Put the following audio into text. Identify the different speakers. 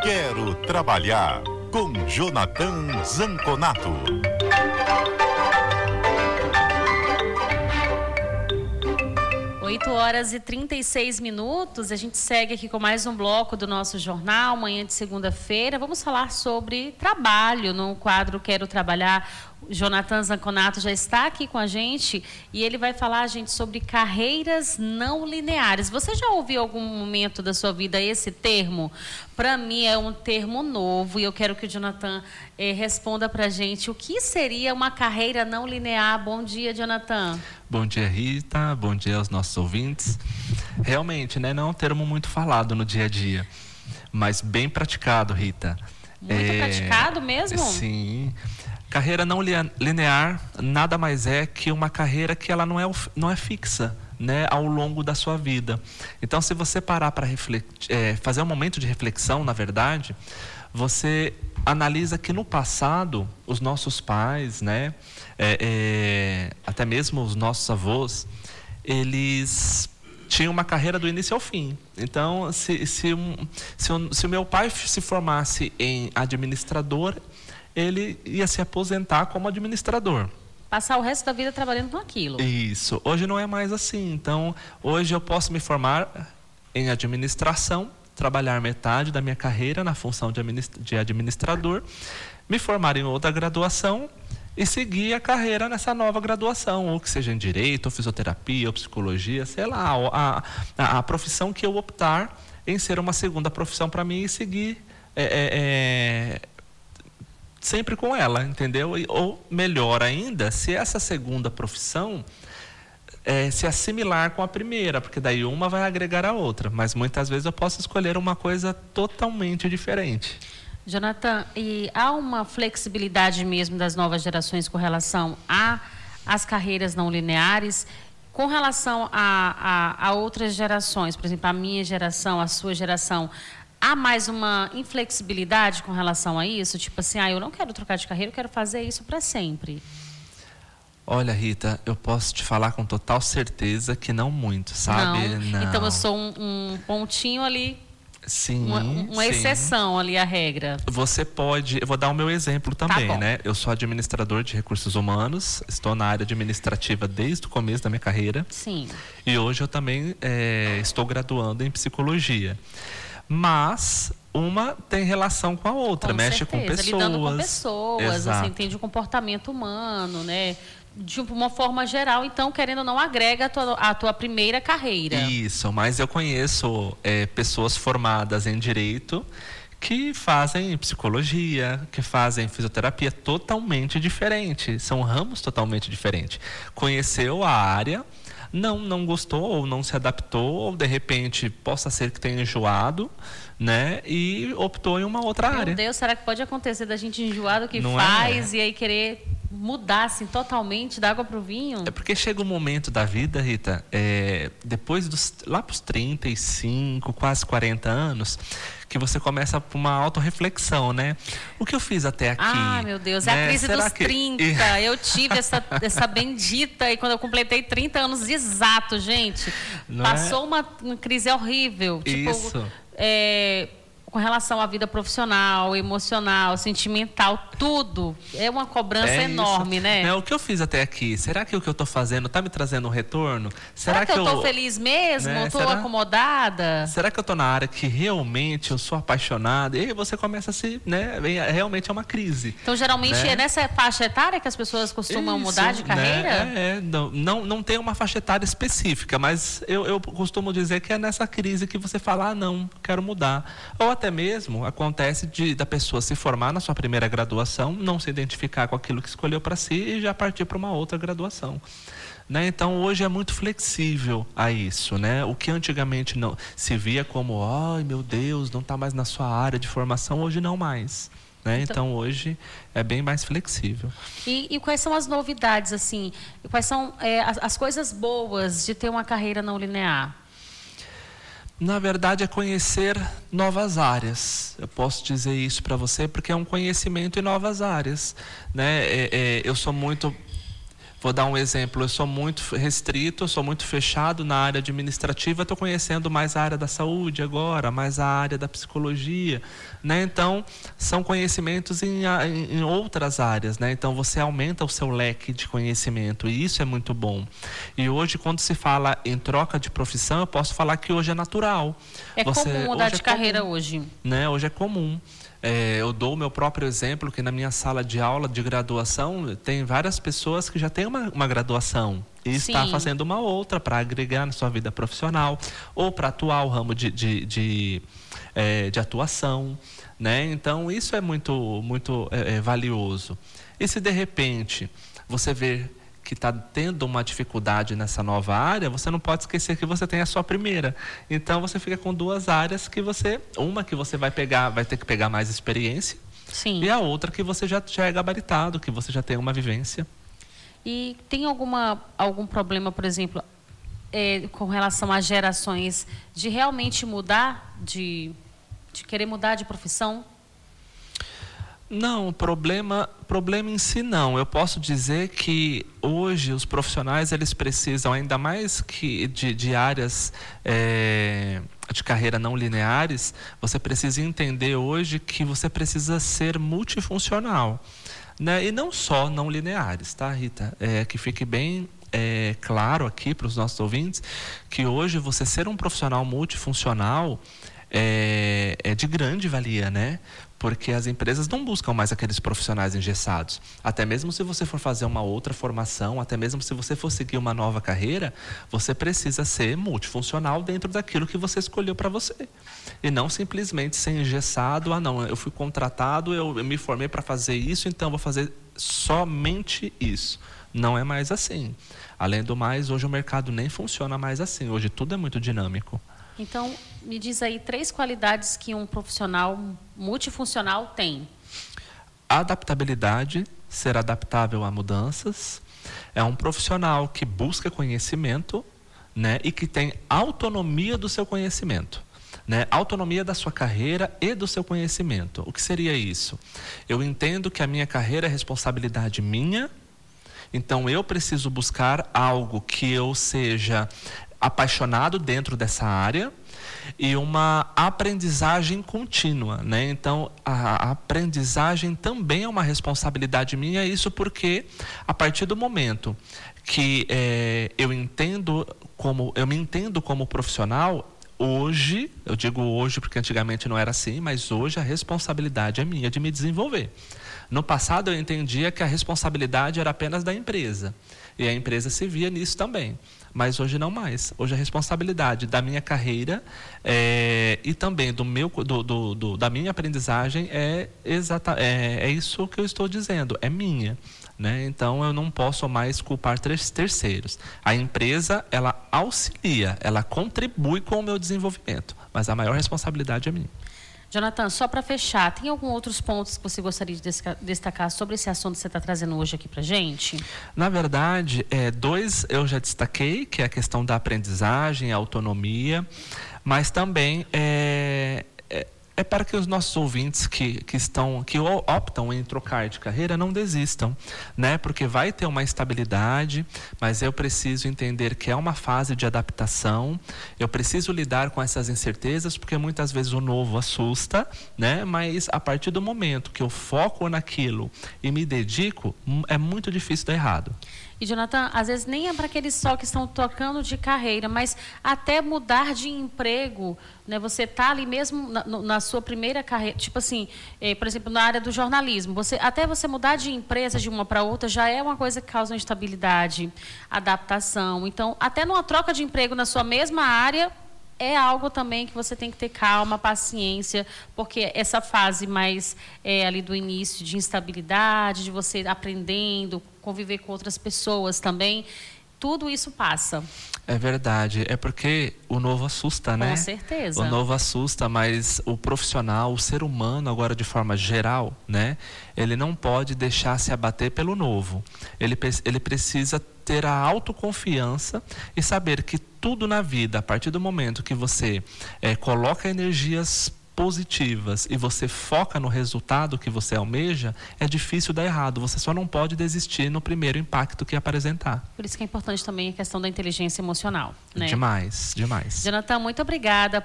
Speaker 1: Quero Trabalhar, com Jonathan Zanconato.
Speaker 2: 8h36. A gente segue aqui com mais um bloco do nosso jornal, manhã de segunda-feira. Vamos falar sobre trabalho no quadro Quero Trabalhar. O Jonathan Zanconato já está aqui com a gente e ele vai falar, gente, sobre carreiras não lineares. Você já ouviu em algum momento da sua vida esse termo? Para mim é um termo novo e eu quero que o Jonathan responda para a gente o que seria uma carreira não linear. Bom dia, Jonathan.
Speaker 3: Bom dia, Rita. Bom dia aos nossos ouvintes. Realmente, né, não é um termo muito falado no dia a dia, mas bem praticado, Rita.
Speaker 2: Muito praticado mesmo?
Speaker 3: Sim. Carreira não linear nada mais é que uma carreira que ela não é fixa, né, ao longo da sua vida. Então, se você parar para fazer um momento de reflexão, na verdade, você analisa que no passado, os nossos pais, né, até mesmo os nossos avós, eles tinham uma carreira do início ao fim. Então, se o meu pai se formasse em administrador, ele ia se aposentar como administrador.
Speaker 2: Passar o resto da vida trabalhando com aquilo.
Speaker 3: Isso. Hoje não é mais assim. Então, hoje eu posso me formar em administração, trabalhar metade da minha carreira na função de administrador, me formar em outra graduação e seguir a carreira nessa nova graduação, ou que seja em direito, ou fisioterapia, ou psicologia, sei lá, a profissão que eu optar em ser uma segunda profissão para mim e seguir sempre com ela, entendeu? Ou melhor ainda, se essa segunda profissão se assimilar com a primeira, porque daí uma vai agregar a outra, mas muitas vezes eu posso escolher uma coisa totalmente diferente.
Speaker 2: Jonathan, e há uma flexibilidade mesmo das novas gerações com relação às carreiras não lineares, com relação a outras gerações, por exemplo, a minha geração, a sua geração, há mais uma inflexibilidade com relação a isso? Tipo assim, eu não quero trocar de carreira, eu quero fazer isso para sempre.
Speaker 3: Olha, Rita, eu posso te falar com total certeza que não muito, sabe?
Speaker 2: Não. Então eu sou um pontinho ali.
Speaker 3: Sim,
Speaker 2: uma exceção ali à regra.
Speaker 3: Você pode, eu vou dar o meu exemplo também, né? Eu sou administrador de recursos humanos, estou na área administrativa desde o começo da minha carreira.
Speaker 2: Sim.
Speaker 3: E hoje eu também estou graduando em psicologia. Mas uma tem relação com a outra, mexe com pessoas.
Speaker 2: Lidando com pessoas,
Speaker 3: você
Speaker 2: entende o comportamento humano, né? De uma forma geral, então, querendo ou não, agrega a tua primeira carreira.
Speaker 3: Isso, mas eu conheço pessoas formadas em direito que fazem psicologia, que fazem fisioterapia totalmente diferente. São ramos totalmente diferentes. Conheceu a área, não gostou ou não se adaptou, ou de repente possa ser que tenha enjoado, né? E optou em uma outra área.
Speaker 2: Meu Deus, será que pode acontecer da gente enjoar do que
Speaker 3: não
Speaker 2: faz e aí querer mudar assim totalmente da água para o vinho?
Speaker 3: É porque chega um momento da vida, Rita, depois lá para os 35, quase 40 anos, que você começa uma autorreflexão, né? O que eu fiz até aqui?
Speaker 2: Ah, meu Deus, é a crise dos 30. Eu tive essa bendita, e quando eu completei 30 anos exato, gente, passou uma crise horrível.
Speaker 3: Isso.
Speaker 2: Tipo, com relação à vida profissional, emocional, sentimental, tudo. É uma cobrança enorme,
Speaker 3: isso.
Speaker 2: né?
Speaker 3: O que eu fiz até aqui? Será que o que eu estou fazendo está me trazendo um retorno?
Speaker 2: Será que eu estou feliz mesmo? Estou acomodada?
Speaker 3: Será que eu estou na área que realmente eu sou apaixonada? E aí você começa a se, né? Realmente é uma crise.
Speaker 2: Então, geralmente é nessa faixa etária que as pessoas costumam mudar de carreira?
Speaker 3: Não tem uma faixa etária específica, mas eu costumo dizer que é nessa crise que você fala, não, quero mudar. Ou até mesmo acontece da pessoa se formar na sua primeira graduação, não se identificar com aquilo que escolheu para si e já partir para uma outra graduação. Né? Então, hoje é muito flexível a isso. Né? O que antigamente não se via como, ai meu Deus, não está mais na sua área de formação, hoje não mais. Né? Então, hoje é bem mais flexível.
Speaker 2: E quais são as novidades, assim? Quais são as coisas boas de ter uma carreira não linear?
Speaker 3: Na verdade, é conhecer novas áreas. Eu posso dizer isso para você porque é um conhecimento em novas áreas. Né? Eu sou muito Vou dar um exemplo, eu sou muito restrito, eu sou muito fechado na área administrativa, estou conhecendo mais a área da saúde agora, mais a área da psicologia, né? Então, são conhecimentos em outras áreas, né? Então, você aumenta o seu leque de conhecimento e isso é muito bom. E hoje, quando se fala em troca de profissão, eu posso falar que hoje é natural.
Speaker 2: É comum mudar de carreira hoje.
Speaker 3: Né? Hoje é comum. Eu dou o meu próprio exemplo, que na minha sala de aula de graduação tem várias pessoas que já têm uma graduação e está fazendo uma outra para agregar na sua vida profissional ou para atuar o ramo de atuação, né? Então isso é muito valioso. E se de repente você vê que está tendo uma dificuldade nessa nova área, você não pode esquecer que você tem a sua primeira. Então você fica com duas áreas que uma que você vai ter que pegar mais experiência,
Speaker 2: sim,
Speaker 3: e a outra que você já é gabaritado, que você já tem uma vivência.
Speaker 2: E tem algum problema, por exemplo, com relação às gerações, de realmente mudar, de querer mudar de profissão?
Speaker 3: Não, problema em si não. Eu posso dizer que hoje os profissionais eles precisam ainda mais que de áreas de carreira não lineares. Você precisa entender hoje que você precisa ser multifuncional, né? E não só não lineares, tá, Rita? Que fique bem claro aqui para os nossos ouvintes que hoje você ser um profissional multifuncional é de grande valia, né? Porque as empresas não buscam mais aqueles profissionais engessados. Até mesmo se você for fazer uma outra formação, até mesmo se você for seguir uma nova carreira, você precisa ser multifuncional dentro daquilo que você escolheu para você. E não simplesmente ser engessado, não, eu fui contratado, eu me formei para fazer isso, então vou fazer somente isso. Não é mais assim. Além do mais, hoje o mercado nem funciona mais assim. Hoje tudo é muito dinâmico.
Speaker 2: Então, me diz aí 3 qualidades que um profissional multifuncional tem.
Speaker 3: Adaptabilidade, ser adaptável a mudanças. É um profissional que busca conhecimento, né, e que tem autonomia do seu conhecimento. Né? Autonomia da sua carreira e do seu conhecimento. O que seria isso? Eu entendo que a minha carreira é responsabilidade minha, então eu preciso buscar algo que eu seja apaixonado dentro dessa área e uma aprendizagem contínua, né? Então a aprendizagem também é uma responsabilidade minha, isso porque a partir do momento que eu me entendo como profissional, hoje, eu digo hoje porque antigamente não era assim, mas hoje a responsabilidade é minha de me desenvolver. No passado eu entendia que a responsabilidade era apenas da empresa e a empresa se via nisso também. Mas hoje não mais. Hoje a responsabilidade da minha carreira e também da minha aprendizagem é isso que eu estou dizendo, é minha. Né? Então eu não posso mais culpar terceiros. A empresa, ela auxilia, ela contribui com o meu desenvolvimento, mas a maior responsabilidade é minha.
Speaker 2: Jonathan, só para fechar, tem alguns outros pontos que você gostaria de destacar sobre esse assunto que você está trazendo hoje aqui para a gente?
Speaker 3: Na verdade, 2 eu já destaquei, que é a questão da aprendizagem, a autonomia, mas também é para que os nossos ouvintes que optam em trocar de carreira não desistam, né? Porque vai ter uma estabilidade, mas eu preciso entender que é uma fase de adaptação, eu preciso lidar com essas incertezas, porque muitas vezes o novo assusta, né? Mas a partir do momento que eu foco naquilo e me dedico, é muito difícil dar errado.
Speaker 2: E, Jonathan, às vezes nem é para aqueles só que estão trocando de carreira, mas até mudar de emprego, né? Você está ali mesmo na sua primeira carreira, tipo assim, por exemplo, na área do jornalismo, até você mudar de empresa de uma para outra já é uma coisa que causa instabilidade, adaptação. Então, até numa troca de emprego na sua mesma área, é algo também que você tem que ter calma, paciência, porque essa fase mais ali do início de instabilidade, de você aprendendo, conviver com outras pessoas também, tudo isso passa.
Speaker 3: É verdade, é porque o novo assusta, né?
Speaker 2: Com certeza.
Speaker 3: O novo assusta, mas o profissional, o ser humano, agora de forma geral, né? Ele não pode deixar se abater pelo novo. Ele precisa ter a autoconfiança e saber que tudo na vida, a partir do momento que você coloca energias positivas e você foca no resultado que você almeja, é difícil dar errado. Você só não pode desistir no primeiro impacto que apresentar.
Speaker 2: Por isso que é importante também a questão da inteligência emocional, né?
Speaker 3: Demais, demais.
Speaker 2: Jonathan, muito obrigada